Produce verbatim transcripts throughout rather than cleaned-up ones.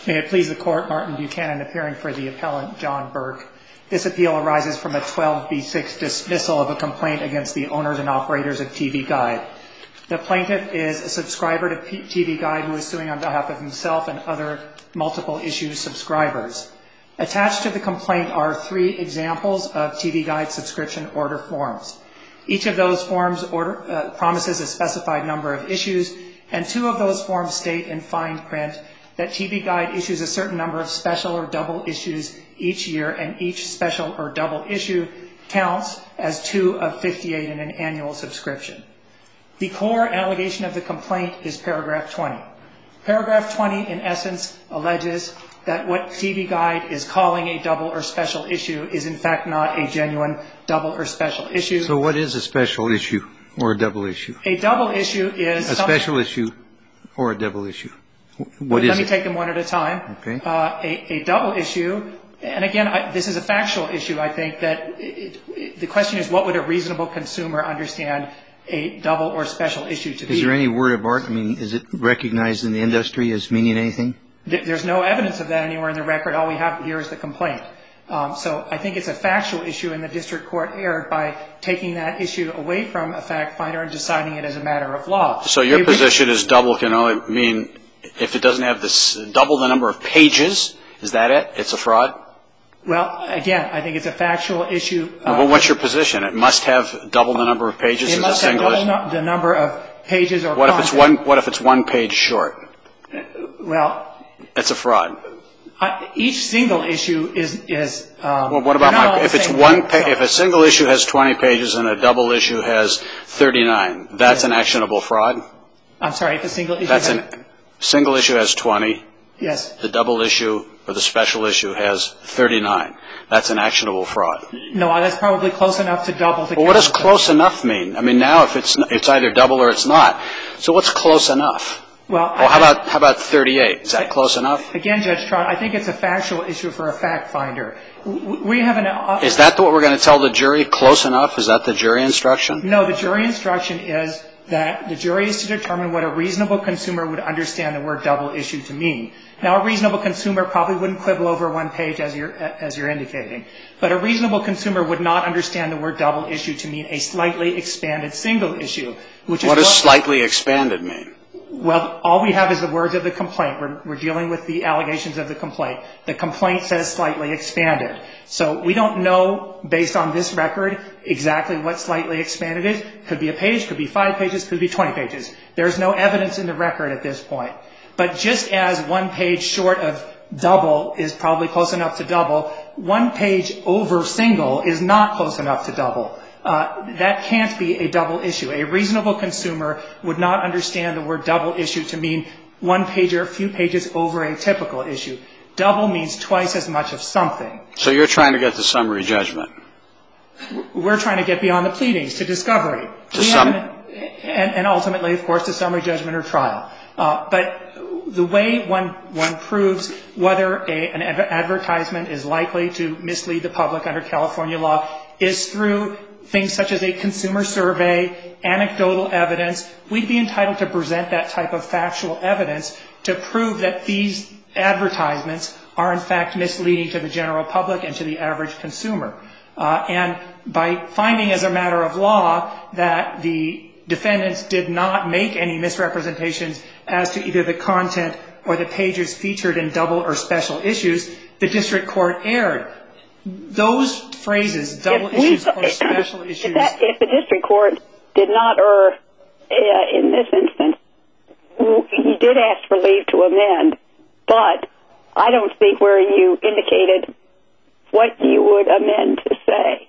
May it please the Court, Martin Buchanan appearing for the appellant John Burke. This appeal arises from a twelve B six dismissal of a complaint against the owners and operators of T V Guide. The plaintiff is a subscriber to T V Guide who is suing on behalf of himself and other multiple issue subscribers. Attached to the complaint are three examples of T V Guide subscription order forms. Each of those forms order, uh, promises a specified number of issues, and two of those forms state in fine print that T V Guide issues a certain number of special or double issues each year, and each special or double issue counts as two of fifty-eight in an annual subscription. The core allegation of the complaint is paragraph twenty. Paragraph twenty, in essence, alleges that what T V Guide is calling a double or special issue is in fact not a genuine double or special issue. So what is a special issue or a double issue? A double issue is... A special issue or a double issue? What is Let me it? take them one at a time. Okay. Uh, a, a double issue, and again, I, this is a factual issue, I think, that it, it, the question is what would a reasonable consumer understand a double or special issue to be? Is there any word of art? I mean, is it recognized in the industry as meaning anything? There's no evidence of that anywhere in the record. All we have here is the complaint. Um, so I think it's a factual issue, and the district court erred by taking that issue away from a fact finder and deciding it as a matter of law. So your position is double can only mean if it doesn't have this double the number of pages. Is that it? It's a fraud? Well, again, I think it's a factual issue. Uh, well, what's your position? It must have double the number of pages It as must a have single double issue? no, the number of pages or What content. if it's one? What if it's one page short? Well, It's a fraud. I, each single issue is is. Um, Well, what about they're not my, all if the it's same one? thing, Pa- so- if a single issue has twenty pages and a double issue has thirty-nine, that's Yeah. an actionable fraud. I'm sorry, if a single issue. That's has, an single issue has twenty. Yes. The double issue or the special issue has thirty-nine. That's an actionable fraud. No, that's probably close enough to double. To Well, what does count. close enough mean? I mean, now if it's it's either double or it's not. So what's close enough? Well, Well, how I, about how about thirty-eight? Is that close enough? Again, Judge Trott, I think it's a factual issue for a fact finder. W- We have an. Uh, Is that what we're going to tell the jury? Close enough? Is that the jury instruction? No, the jury instruction is that the jury is to determine what a reasonable consumer would understand the word double issue to mean. Now, a reasonable consumer probably wouldn't quibble over one page as you're, as you're indicating. But a reasonable consumer would not understand the word double issue to mean a slightly expanded single issue, which is What does what, slightly expanded mean? Well, all we have is the words of the complaint. We're, we're dealing with the allegations of the complaint. The complaint says slightly expanded. So we don't know, based on this record, exactly what slightly expanded is. Could be a page, could be five pages, could be twenty pages. There's no evidence in the record at this point. But just as one page short of double is probably close enough to double, one page over single is not close enough to double. Uh, that can't be a double issue. A reasonable consumer would not understand the word double issue to mean one page or a few pages over a typical issue. Double means twice as much of something. So you're trying to get the summary judgment. We're trying to get beyond the pleadings to discovery. To We some- haven't- and, and ultimately, of course, to summary judgment or trial. Uh, but the way one one proves whether a, an adver- advertisement is likely to mislead the public under California law is through things such as a consumer survey, anecdotal evidence. We'd be entitled to present that type of factual evidence to prove that these advertisements are in fact misleading to the general public and to the average consumer. Uh, and by finding as a matter of law that the defendants did not make any misrepresentations as to either the content or the pages featured in double or special issues, the district court erred. Those phrases, double If we- issues or special issues. If, that, if the district court did not err uh, in this instance, he did ask for leave to amend, but I don't see where you indicated what you would amend to say.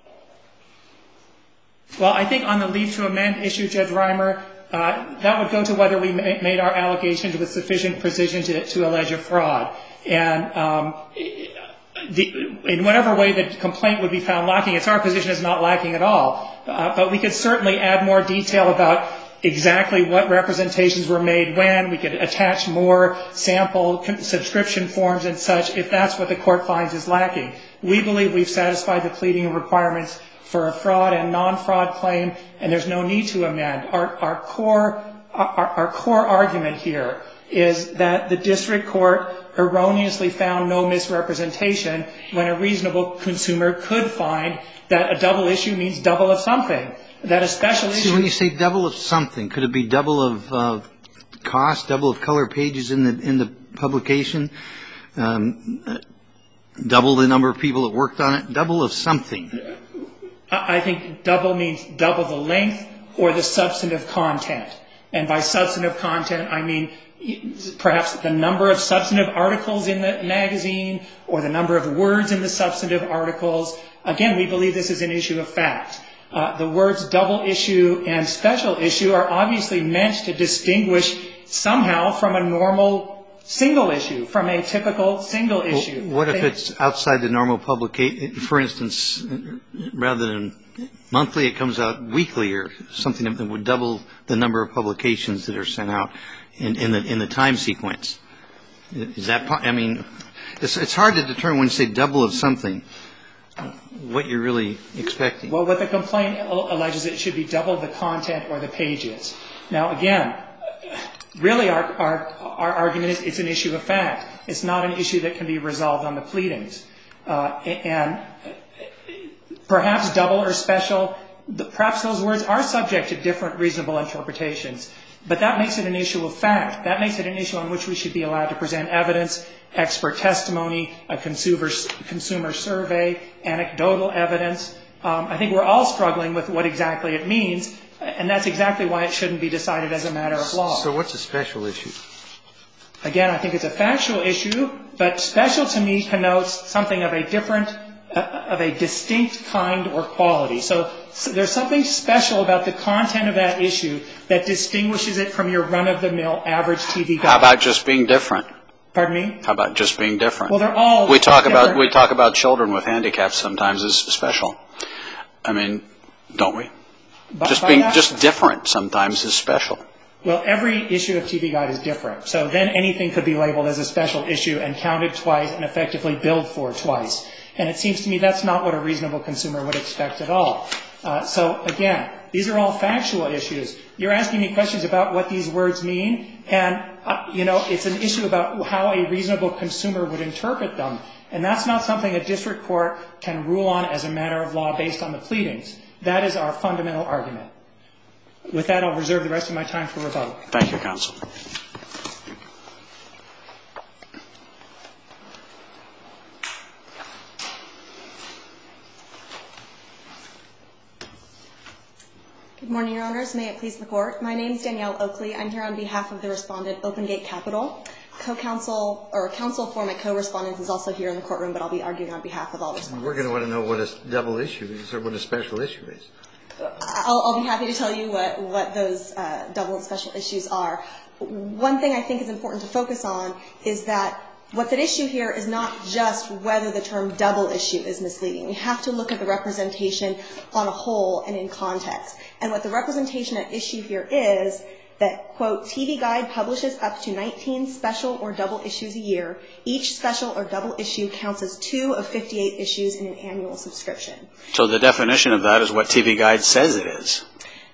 Well, I think on the leave to amend issue, Judge Reimer, uh, that would go to whether we ma- made our allegations with sufficient precision to, to allege a fraud. And um, the, in whatever way the complaint would be found lacking, it's our position it's not lacking at all. Uh, but we could certainly add more detail about exactly what representations were made when. We could attach more sample con- subscription forms and such if that's what the court finds is lacking. We believe we've satisfied the pleading requirements for a fraud and non-fraud claim, and there's no need to amend. Our, our core, our, our core argument here is that the district court erroneously found no misrepresentation when a reasonable consumer could find that a double issue means double of something, that a special issue... See, when you say double of something, could it be double of uh, cost, double of color pages in the in the publication, um, uh, double the number of people that worked on it, double of something? I think double means double the length or the substantive content. And by substantive content, I mean perhaps the number of substantive articles in the magazine or the number of words in the substantive articles. Again, we believe this is an issue of fact. Uh, the words double issue and special issue are obviously meant to distinguish somehow from a normal single issue, from a typical single issue. Well, what if they, it's outside the normal publication? For instance, rather than monthly, it comes out weekly or something that would double the number of publications that are sent out in, in the in the time sequence. Is that? I mean, it's it's hard to determine when you say double of something what you're really expecting. Well, what the complaint alleges, it should be double the content or the pages. Now, again, really our our our argument is it's an issue of fact. It's not an issue that can be resolved on the pleadings, uh, and perhaps double or special. Perhaps those words are subject to different reasonable interpretations. But that makes it an issue of fact. That makes it an issue on which we should be allowed to present evidence, expert testimony, a consumer, consumer survey, anecdotal evidence. Um, I think we're all struggling with what exactly it means, and that's exactly why it shouldn't be decided as a matter of law. So what's a special issue? Again, I think it's a factual issue, but special to me connotes something of a different, uh, of a distinct kind or quality. So, so there's something special about the content of that issue that distinguishes it from your run-of-the-mill average T V guide. How about just being different? Pardon me? How about just being different? Well, they're all we talk different. about we talk about children with handicaps sometimes as special. I mean, don't we? By, just by being that, just different sometimes is special. Well, every issue of T V Guide is different. So then anything could be labeled as a special issue and counted twice and effectively billed for twice. And it seems to me that's not what a reasonable consumer would expect at all. Uh, so, again, these are all factual issues. You're asking me questions about what these words mean, and, uh, you know, it's an issue about how a reasonable consumer would interpret them. And that's not something a district court can rule on as a matter of law based on the pleadings. That is our fundamental argument. With that, I'll reserve the rest of my time for rebuttal. Thank you, counsel. Good morning, Your Honors. May it please the Court. My name is Danielle Oakley. I'm here on behalf of the respondent, OpenGate Capital. Co-counsel, or counsel for my co-respondent is also here in the courtroom, but I'll be arguing on behalf of all respondents. We're going to want to know what a double issue is or what a special issue is. I'll, I'll be happy to tell you what, what those uh, double and special issues are. One thing I think is important to focus on is that what's at issue here is not just whether the term double issue is misleading. We have to look at the representation on a whole and in context. And what the representation at issue here is that, quote, T V Guide publishes up to nineteen special or double issues a year. Each special or double issue counts as two of fifty-eight issues in an annual subscription. So the definition of that is what T V Guide says it is.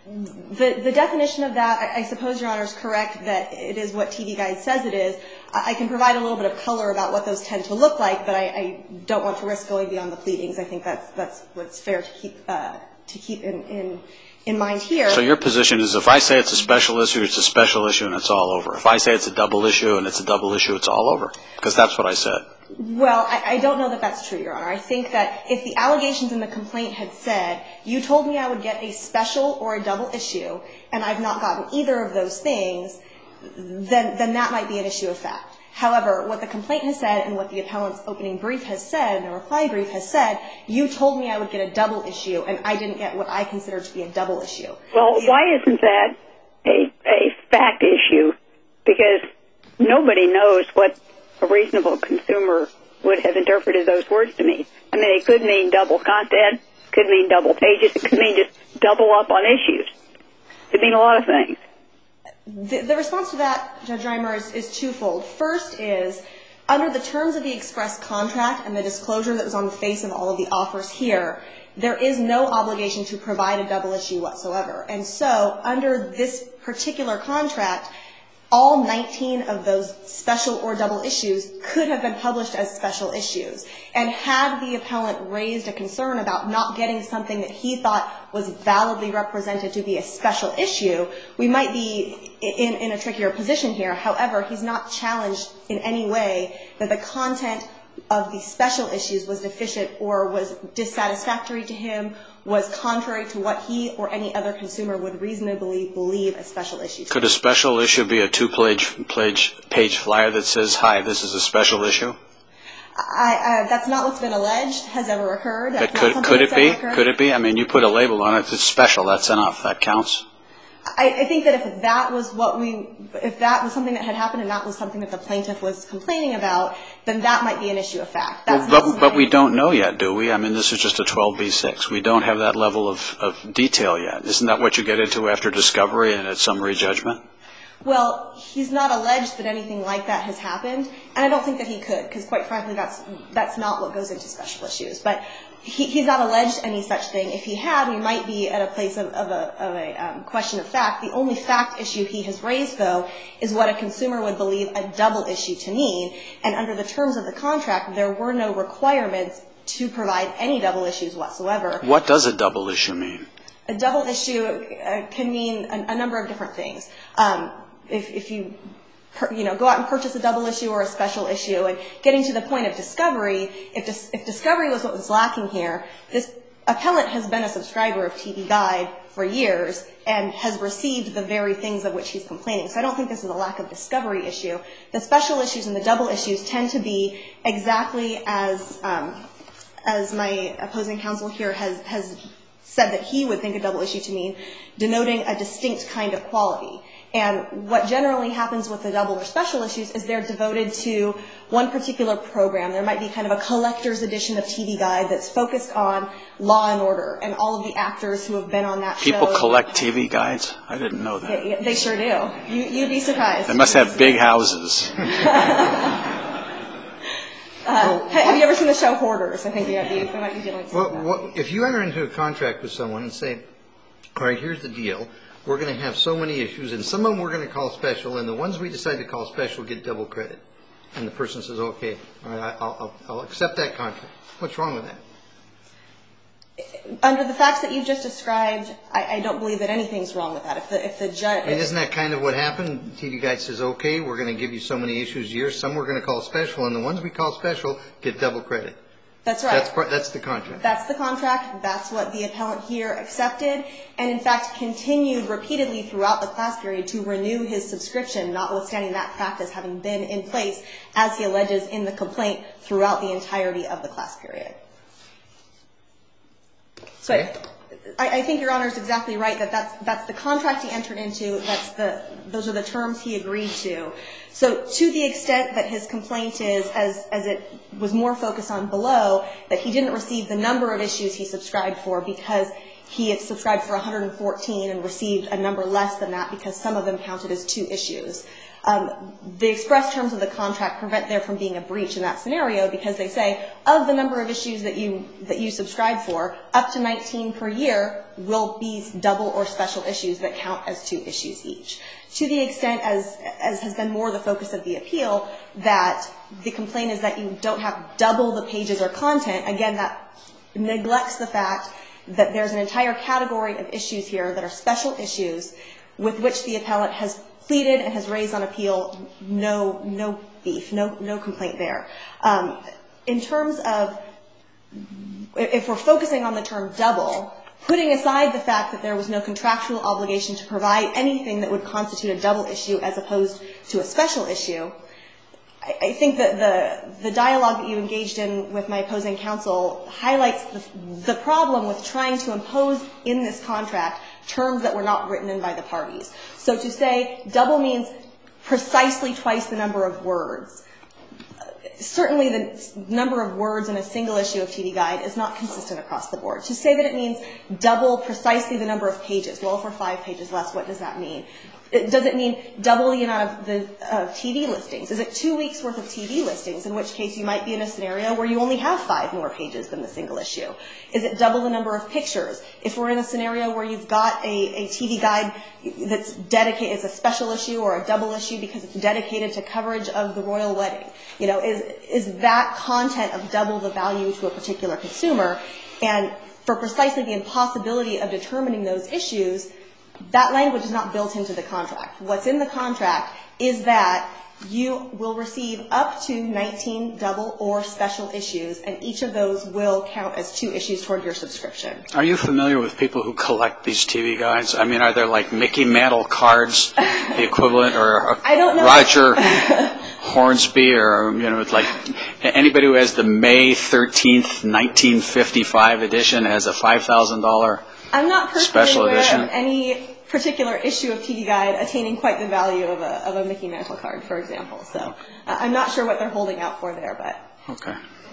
The, the definition of that, I, I suppose Your Honor is correct that it is what T V Guide says it is. I, I can provide a little bit of color about what those tend to look like, but I, I don't want to risk going beyond the pleadings. I think that's that's what's fair to keep uh, to keep in, in in mind here. So your position is if I say it's a special issue, it's a special issue and it's all over. If I say it's a double issue and it's a double issue, it's all over. Because that's what I said. Well, I, I don't know that that's true, Your Honor. I think that if the allegations in the complaint had said, you told me I would get a special or a double issue, and I've not gotten either of those things, then, then that might be an issue of fact. However, what the complaint has said and what the appellant's opening brief has said and the reply brief has said, you told me I would get a double issue, and I didn't get what I consider to be a double issue. Well, why isn't that a, a fact issue? Because nobody knows what a reasonable consumer would have interpreted those words to mean. I mean, it could mean double content, could mean double pages, it could mean just double up on issues. It could mean a lot of things. The, the response to that, Judge Reimer, is, is twofold. First is, under the terms of the express contract and the disclosure that was on the face of all of the offers here, there is no obligation to provide a double issue whatsoever. And so, under this particular contract, all nineteen of those special or double issues could have been published as special issues. And had the appellant raised a concern about not getting something that he thought was validly represented to be a special issue, we might be in, in a trickier position here. However, he's not challenged in any way that the content of the special issues was deficient or was dissatisfactory to him, was contrary to what he or any other consumer would reasonably believe a special issue to Could a special issue be a two-page page, page flyer that says, hi, this is a special issue? I, I, that's not what's been alleged, has ever occurred. That's But could, not could it that's be? ever occurred. Could it be? I mean, you put a label on it, it's special, that's enough, that counts. I, I think that if that was what we, if that was something that had happened and that was something that the plaintiff was complaining about, then that might be an issue of fact. That's Well, not but, but we something- don't know yet, do we? I mean, this is just a twelve B six. We don't have that level of, of detail yet. Isn't that what you get into after discovery and at summary judgment? Well, he's not alleged that anything like that has happened, and I don't think that he could, because quite frankly, that's that's not what goes into special issues. But he, he's not alleged any such thing. If he had, we might be at a place of, of a, of a um, question of fact. The only fact issue he has raised, though, is what a consumer would believe a double issue to mean. And under the terms of the contract, there were no requirements to provide any double issues whatsoever. What does a double issue mean? A double issue uh, can mean a, a number of different things. Um, if, if you, per, you know, go out and purchase a double issue or a special issue, and getting to the point of discovery, if, dis, if discovery was what was lacking here, this appellant has been a subscriber of T V Guide for years and has received the very things of which he's complaining. So I don't think this is a lack of discovery issue. The special issues and the double issues tend to be exactly as um, as my opposing counsel here has has said that he would think a double issue to mean, denoting a distinct kind of quality. And what generally happens with the double or special issues is they're devoted to one particular program. There might be kind of a collector's edition of T V Guide that's focused on Law and Order and all of the actors who have been on that People show. collect T V guides? I didn't know that. They, they sure do. You, you'd be surprised. They must have big houses. Uh, have you ever seen the show Hoarders? I think you might be, you might be dealing with Well, that. what, if you enter into a contract with someone and say, all right, here's the deal. We're going to have so many issues, and some of them we're going to call special, and the ones we decide to call special get double credit. And the person says, okay, all right, I'll, I'll, I'll accept that contract. What's wrong with that? Under the facts that you've just described, I, I don't believe that anything's wrong with that. If the, if the judge... I mean, isn't that kind of what happened? T V Guide says, okay, we're going to give you so many issues a year. Some we're going to call special, and the ones we call special get double credit. That's right. That's, part, that's the contract. That's the contract. That's what the appellant here accepted, and in fact continued repeatedly throughout the class period to renew his subscription, notwithstanding that practice having been in place, as he alleges in the complaint, throughout the entirety of the class period. So Okay. I, I think Your Honor is exactly right that that's, that's the contract he entered into. That's the, those are the terms he agreed to. So to the extent that his complaint is, as, as it was more focused on below, that he didn't receive the number of issues he subscribed for because he had subscribed for one hundred fourteen and received a number less than that because some of them counted as two issues. Um, the express terms of the contract prevent there from being a breach in that scenario because they say of the number of issues that you that you subscribe for, up to nineteen per year will be double or special issues that count as two issues each. To the extent, as as has been more the focus of the appeal, that the complaint is that you don't have double the pages or content, again, that neglects the fact that there's an entire category of issues here that are special issues with which the appellant has pleaded and has raised on appeal no no beef, no no complaint there. Um, in terms of, if we're focusing on the term double, putting aside the fact that there was no contractual obligation to provide anything that would constitute a double issue as opposed to a special issue, I, I think that the the dialogue that you engaged in with my opposing counsel highlights the, the problem with trying to impose in this contract terms that were not written in by the parties. So to say double means precisely twice the number of words. Certainly the number of words in a single issue of T V Guide is not consistent across the board. To say that it means double precisely the number of pages, well, if we're five pages less, what does that mean? Does it mean double the amount of the uh, T V listings? Is it two weeks worth of T V listings, in which case you might be in a scenario where you only have five more pages than the single issue? Is it double the number of pictures? If we're in a scenario where you've got a, a T V guide that's dedicated, it's a special issue or a double issue because it's dedicated to coverage of the royal wedding, you know, is is that content of double the value to a particular consumer? And for precisely the impossibility of determining those issues, that language is not built into the contract. What's in the contract is that you will receive up to nineteen double or special issues, and each of those will count as two issues toward your subscription. Are you familiar with people who collect these T V guides? I mean, are there like Mickey Mantle cards, the equivalent, or I don't know. Roger Hornsby, or, you know, like anybody who has the May thirteenth, nineteen fifty-five edition has a five thousand dollars I'm not personally special aware edition? of any particular issue of T V Guide attaining quite the value of a, of a Mickey Mantle card, for example. So uh, I'm not sure what they're holding out for there, but. Okay.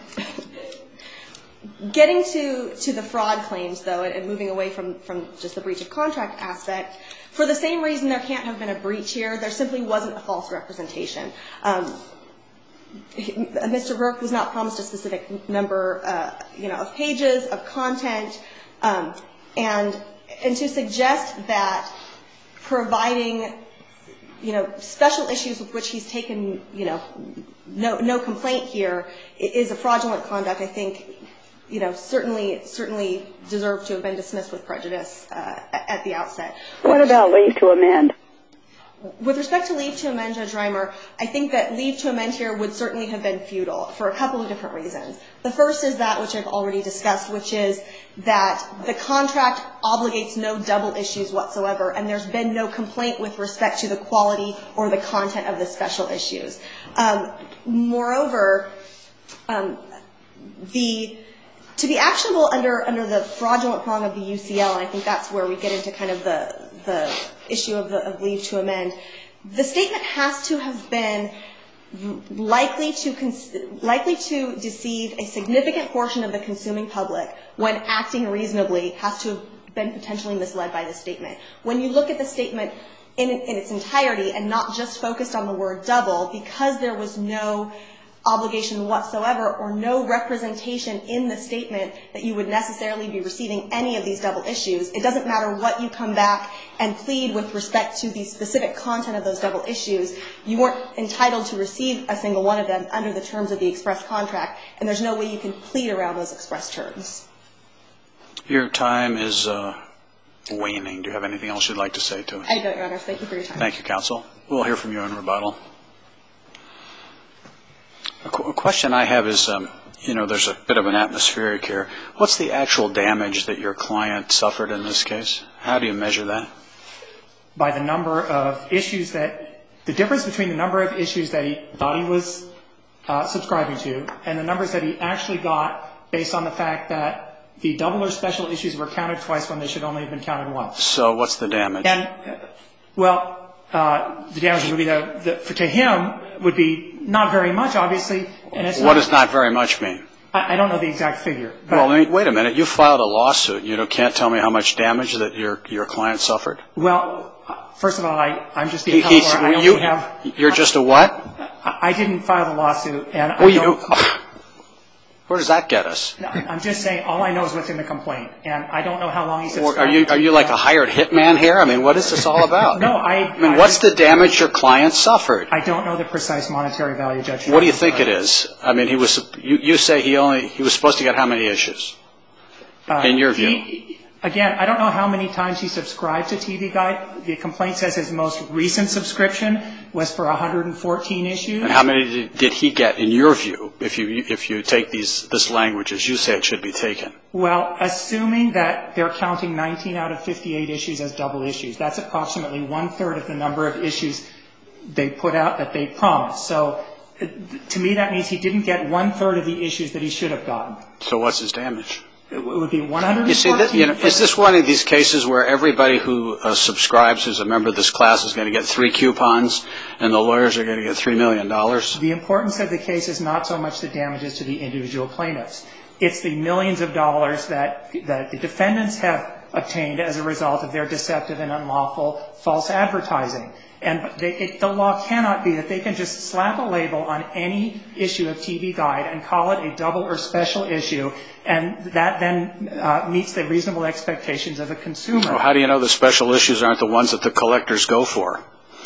Getting to, to the fraud claims, though, and, and moving away from, from just the breach of contract aspect, for the same reason there can't have been a breach here, there simply wasn't a false representation. Um, Mister Burke was not promised a specific number, uh, you know, of pages, of content, um, and and to suggest that providing, you know, special issues with which he's taken, you know, no no complaint here is a fraudulent conduct, I think, you know, certainly certainly deserved to have been dismissed with prejudice uh, at the outset. What about leave to amend? With respect to leave to amend, Judge Reimer, I think that leave to amend here would certainly have been futile for a couple of different reasons. The first is that which I've already discussed, which is that the contract obligates no double issues whatsoever, and there's been no complaint with respect to the quality or the content of the special issues. Um, moreover, um, the to be actionable under under the fraudulent prong of the U C L, and I think that's where we get into kind of the the issue of, the, of leave to amend, the statement has to have been likely to cons- likely to deceive a significant portion of the consuming public when acting reasonably has to have been potentially misled by the statement. When you look at the statement in, in its entirety and not just focused on the word double, because there was no obligation whatsoever or no representation in the statement that you would necessarily be receiving any of these double issues, it doesn't matter what you come back and plead with respect to the specific content of those double issues. You weren't entitled to receive a single one of them under the terms of the express contract, and there's no way you can plead around those express terms. Your time is uh, waning. Do you have anything else you'd like to say to us? I don't, Your Honor. Thank you for your time. Thank you, counsel. We'll hear from you in rebuttal. A question I have is, um, you know, there's a bit of an atmospheric here. What's the actual damage that your client suffered in this case? How do you measure that? By the number of issues that, the difference between the number of issues that he thought he was uh, subscribing to and the numbers that he actually got based on the fact that the double or special issues were counted twice when they should only have been counted once. So what's the damage? And, uh, well, uh, the damage would be, the, the, for, to him, would be not very much, obviously. And it's what not, does not very much mean? I, I don't know the exact figure. But well, I mean, wait a minute. You filed a lawsuit. You know, can't tell me how much damage that your your client suffered? Well, first of all, I, I'm just the He, appellate he's, lawyer. I only you, have... you're just a what? I, I didn't file the lawsuit, and I Well, you, don't... where does that get us? No, I'm just saying all I know is what's in the complaint, and I don't know how long he Or subscribed. are you are you like a hired hitman here? I mean, what is this all about? No, I... I mean, what's the damage your client suffered? I don't know the precise monetary value, Judge. What do you think it is? I mean, he was. You, you say he only he was supposed to get how many issues? Uh, in your view? He, again, I don't know how many times he subscribed to T V Guide. The complaint says his most recent subscription was for one hundred fourteen issues. And how many did, did he get, in your view, if you if you take these this language as you say it should be taken? Well, assuming that they're counting nineteen out of fifty-eight issues as double issues, that's approximately one-third of the number of issues they put out that they promised. So to me, that means he didn't get one-third of the issues that he should have gotten. So what's his damage? It would be one hundred fourteen. You see, that, you know, is this one of these cases where everybody who uh, subscribes who's a member of this class is going to get three coupons and the lawyers are going to get three million dollars? The importance of the case is not so much the damages to the individual plaintiffs. It's the millions of dollars that, that the defendants have obtained as a result of their deceptive and unlawful false advertising. And they, it, the law cannot be that they can just slap a label on any issue of T V Guide and call it a double or special issue, and that then uh, meets the reasonable expectations of a consumer. Well, how do you know the special issues aren't the ones that the collectors go for?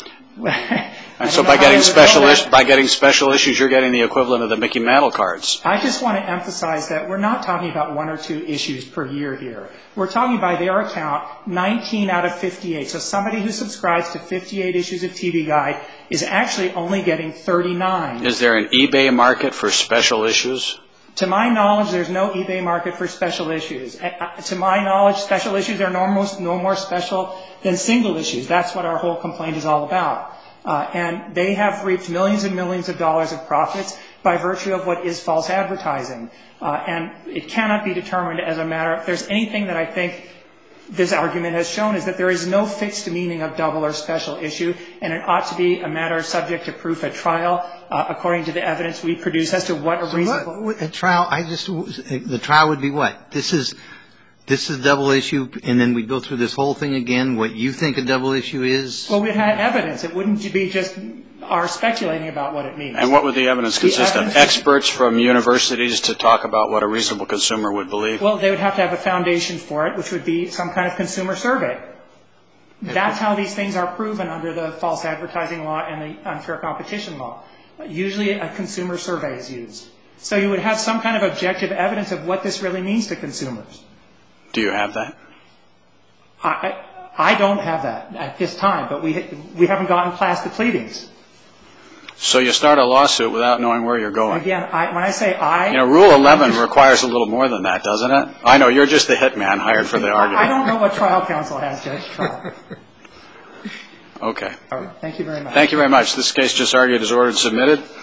And so by getting special is, by getting special issues, you're getting the equivalent of the Mickey Mantle cards. I just want to emphasize that we're not talking about one or two issues per year here. We're talking by their account nineteen out of fifty-eight. So somebody who subscribes to fifty-eight issues of T V Guide is actually only getting thirty-nine. Is there an eBay market for special issues? To my knowledge, there's no eBay market for special issues. Uh, to my knowledge, special issues are no more, no more special than single issues. That's what our whole complaint is all about. Uh, and they have reaped millions and millions of dollars of profits by virtue of what is false advertising. Uh, and it cannot be determined as a matter, if there's anything that I think this argument has shown, is that there is no fixed meaning of double or special issue, and it ought to be a matter subject to proof at trial, uh, according to the evidence we produce as to what a So reasonable... what, at trial, I just, the trial would be what? This is, this is double issue, and then we go through this whole thing again, what you think a double issue is? Well, we'd have evidence. It wouldn't be just our speculating about what it means. And what would the evidence The consist evidence of? is- Experts from universities to talk about what a reasonable consumer would believe? Well, they would have to have a foundation for it, which would be some kind of consumer survey. That's how these things are proven under the false advertising law and the unfair competition law. Usually a consumer survey is used. So you would have some kind of objective evidence of what this really means to consumers. Do you have that? I, I, I don't have that at this time, but we, we haven't gotten past the pleadings. So you start a lawsuit without knowing where you're going. Again, I, when I say I... You know, Rule eleven requires a little more than that, doesn't it? I know, you're just the hitman hired for the argument. I don't know what trial counsel has, Judge Trump. Okay. All right. Thank you very much. Thank you very much. This case just argued is ordered submitted.